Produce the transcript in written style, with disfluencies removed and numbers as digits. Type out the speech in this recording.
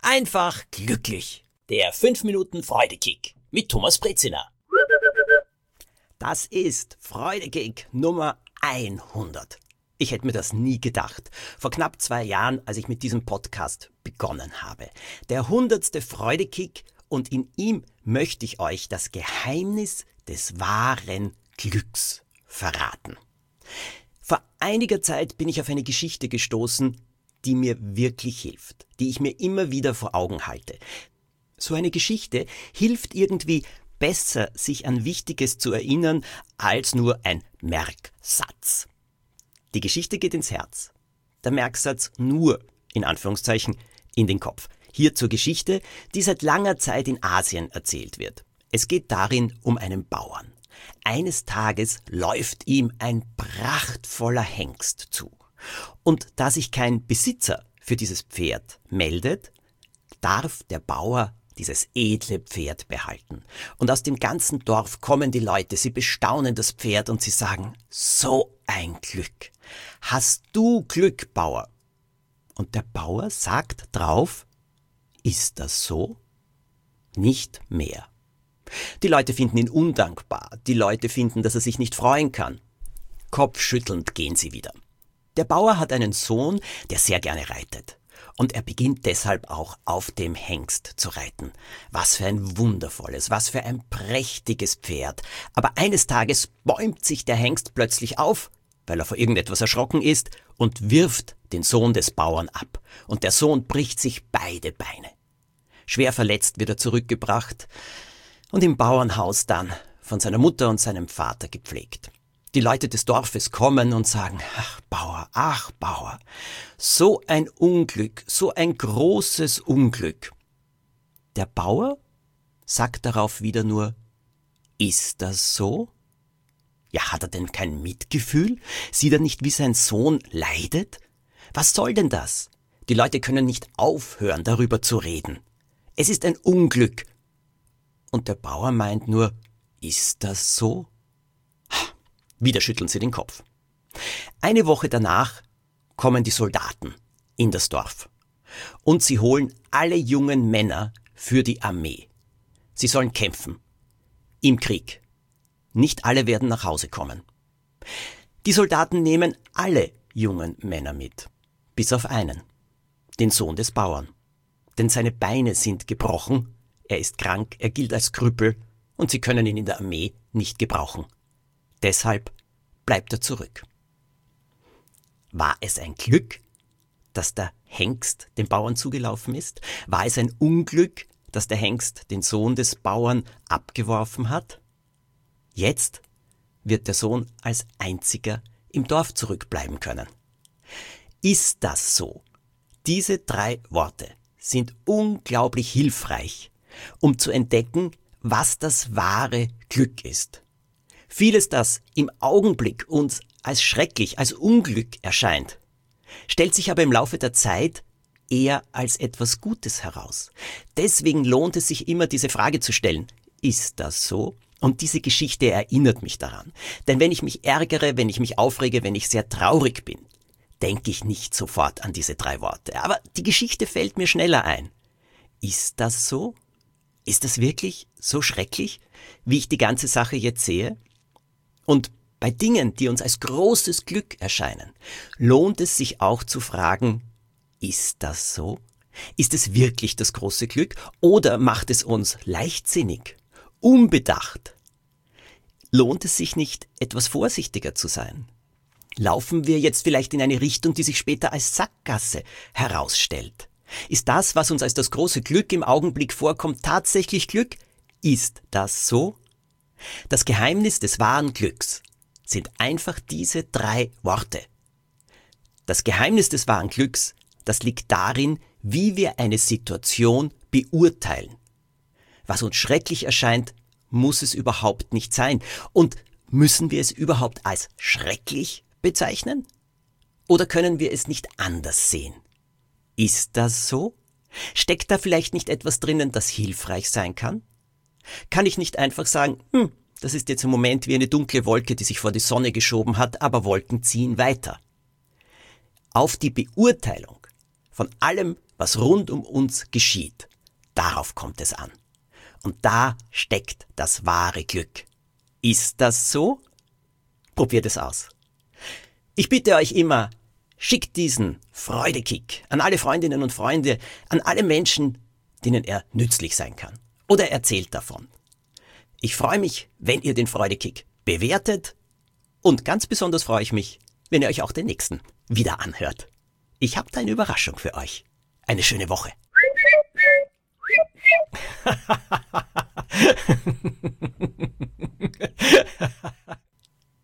einfach glücklich. Der 5 Minuten Freudekick mit Thomas Brezina. Das ist Freudekick Nummer 100. Ich hätte mir das nie gedacht. Vor knapp 2 Jahren, als ich mit diesem Podcast begonnen habe. Der 100. Freudekick, und in ihm möchte ich euch das Geheimnis des wahren Glücks verraten. Vor einiger Zeit bin ich auf eine Geschichte gestoßen, die mir wirklich hilft, die ich mir immer wieder vor Augen halte. So eine Geschichte hilft irgendwie besser, sich an Wichtiges zu erinnern, als nur ein Merksatz. Die Geschichte geht ins Herz. Der Merksatz nur, in Anführungszeichen, in den Kopf. Hier zur Geschichte, die seit langer Zeit in Asien erzählt wird. Es geht darin um einen Bauern. Eines Tages läuft ihm ein prachtvoller Hengst zu. Und da sich kein Besitzer für dieses Pferd meldet, darf der Bauer dieses edle Pferd behalten. Und aus dem ganzen Dorf kommen die Leute, sie bestaunen das Pferd und sie sagen, so ein Glück. Hast du Glück, Bauer? Und der Bauer sagt drauf, ist das so? Nicht mehr. Die Leute finden ihn undankbar, die Leute finden, dass er sich nicht freuen kann. Kopfschüttelnd gehen sie wieder. Der Bauer hat einen Sohn, der sehr gerne reitet. Und er beginnt deshalb auch auf dem Hengst zu reiten. Was für ein wundervolles, was für ein prächtiges Pferd. Aber eines Tages bäumt sich der Hengst plötzlich auf, weil er vor irgendetwas erschrocken ist, und wirft den Sohn des Bauern ab. Und der Sohn bricht sich beide Beine. Schwer verletzt wird er zurückgebracht und im Bauernhaus dann von seiner Mutter und seinem Vater gepflegt. Die Leute des Dorfes kommen und sagen, ach Bauer, so ein Unglück, so ein großes Unglück. Der Bauer sagt darauf wieder nur, ist das so? Ja, hat er denn kein Mitgefühl? Sieht er nicht, wie sein Sohn leidet? Was soll denn das? Die Leute können nicht aufhören, darüber zu reden. Es ist ein Unglück. Und der Bauer meint nur, ist das so? Wieder schütteln sie den Kopf. Eine Woche danach kommen die Soldaten in das Dorf. Und sie holen alle jungen Männer für die Armee. Sie sollen kämpfen. Im Krieg. Nicht alle werden nach Hause kommen. Die Soldaten nehmen alle jungen Männer mit. Bis auf einen. Den Sohn des Bauern. Denn seine Beine sind gebrochen, er ist krank, er gilt als Krüppel und sie können ihn in der Armee nicht gebrauchen. Deshalb bleibt er zurück. War es ein Glück, dass der Hengst dem Bauern zugelaufen ist? War es ein Unglück, dass der Hengst den Sohn des Bauern abgeworfen hat? Jetzt wird der Sohn als einziger im Dorf zurückbleiben können. Ist das so? Diese 3 Worte sind unglaublich hilfreich, um zu entdecken, was das wahre Glück ist. Vieles, das im Augenblick uns als schrecklich, als Unglück erscheint, stellt sich aber im Laufe der Zeit eher als etwas Gutes heraus. Deswegen lohnt es sich immer, diese Frage zu stellen, ist das so? Und diese Geschichte erinnert mich daran. Denn wenn ich mich ärgere, wenn ich mich aufrege, wenn ich sehr traurig bin, denke ich nicht sofort an diese 3 Worte. Aber die Geschichte fällt mir schneller ein. Ist das so? Ist das wirklich so schrecklich, wie ich die ganze Sache jetzt sehe? Und bei Dingen, die uns als großes Glück erscheinen, lohnt es sich auch zu fragen, ist das so? Ist es wirklich das große Glück oder macht es uns leichtsinnig, unbedacht? Lohnt es sich nicht, etwas vorsichtiger zu sein? Laufen wir jetzt vielleicht in eine Richtung, die sich später als Sackgasse herausstellt? Ist das, was uns als das große Glück im Augenblick vorkommt, tatsächlich Glück? Ist das so? Das Geheimnis des wahren Glücks sind einfach diese 3 Worte. Das Geheimnis des wahren Glücks, das liegt darin, wie wir eine Situation beurteilen. Was uns schrecklich erscheint, muss es überhaupt nicht sein. Und müssen wir es überhaupt als schrecklich bezeichnen? Oder können wir es nicht anders sehen? Ist das so? Steckt da vielleicht nicht etwas drinnen, das hilfreich sein kann? Kann ich nicht einfach sagen, das ist jetzt im Moment wie eine dunkle Wolke, die sich vor die Sonne geschoben hat, aber Wolken ziehen weiter. Auf die Beurteilung von allem, was rund um uns geschieht, darauf kommt es an. Und da steckt das wahre Glück. Ist das so? Probiert es aus. Ich bitte euch immer, schickt diesen Freudekick an alle Freundinnen und Freunde, an alle Menschen, denen er nützlich sein kann. Oder erzählt davon. Ich freue mich, wenn ihr den Freudekick bewertet und ganz besonders freue ich mich, wenn ihr euch auch den nächsten wieder anhört. Ich habe da eine Überraschung für euch. Eine schöne Woche.